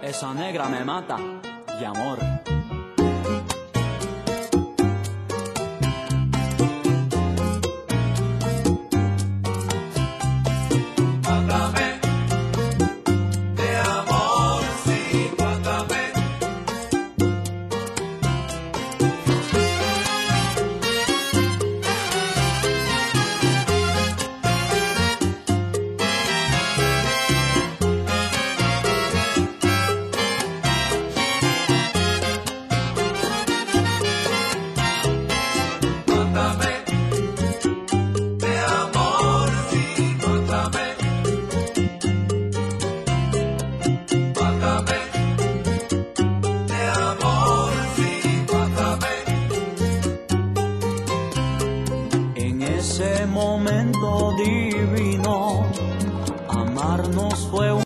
Esa negra me mata de amor. Mátame de amor, sí, mátame. Mátame de amor, sí, mátame. Mátame de amor, sí, mátame. En ese momento divino, amarnos fue